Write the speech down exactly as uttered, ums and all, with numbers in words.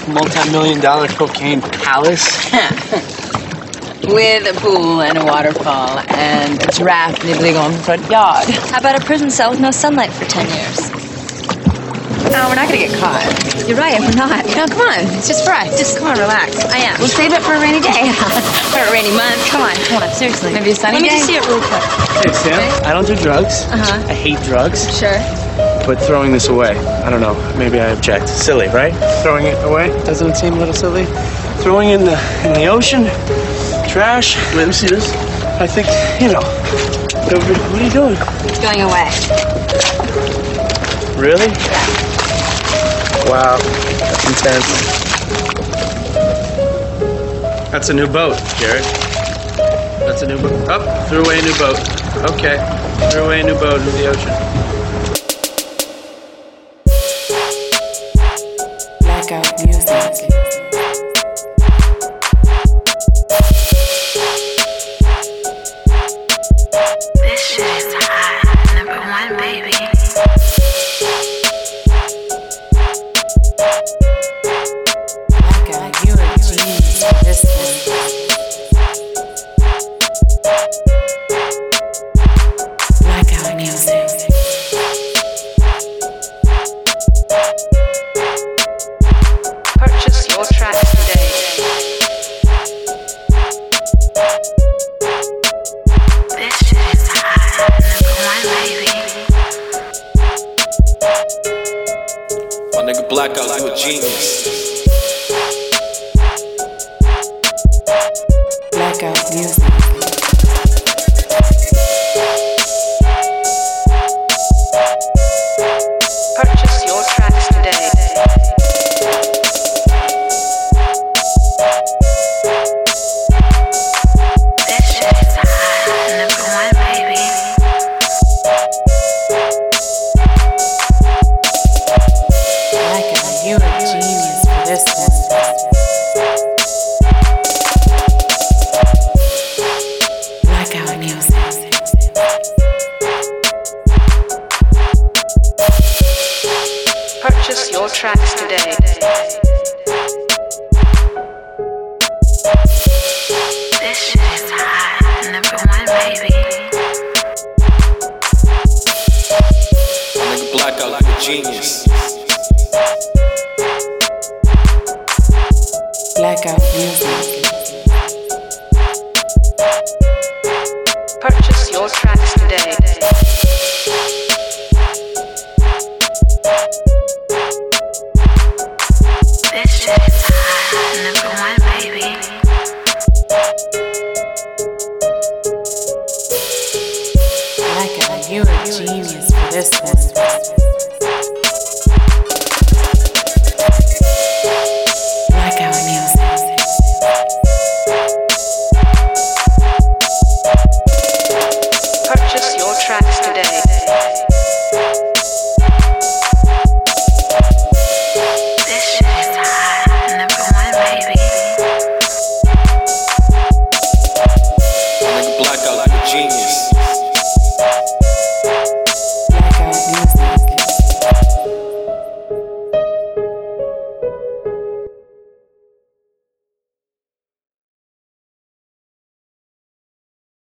multi-million dollar cocaine palace. With a pool and a waterfall and a giraffe nibbling on the front yard. How about a prison cell with no sunlight for ten years? No, we're not gonna get caught. You're right, we're not. No, come on. It's just for us. Just come on, relax. I am. We'll save it for a rainy day. For a rainy month. Come on, come on, seriously. Maybe a sunny Let me day. just see it real quick. Hey, Sam, Okay. I don't do drugs. Uh-huh. I hate drugs. Sure. But throwing this away, I don't know. Maybe I object. Silly, right? Throwing it away? Doesn't it seem a little silly? Throwing it in the in the ocean, trash. Let me see this. I think, you know. What are you doing? It's going away. Really? Yeah. Wow, that's intense. That's a new boat, Jared. That's a new boat. Oh, threw away a new boat. Okay, threw away a new boat into the ocean. Blackout music. This shit is hot, number one, baby. Blackout, you're a genius for this one. Blackout music. Purchase your tracks today. This shit is hot, number one, baby. My nigga Blackout, you a genius. Blackout music. Purchase your tracks today. This shit is hot, number one, baby. Blackout, you're a genius for this one. Blackout music. Purchase your tracks today. This shit is hot, number one, baby. My nigga Blackout, you a genius. Blackout music. Purchase your tracks.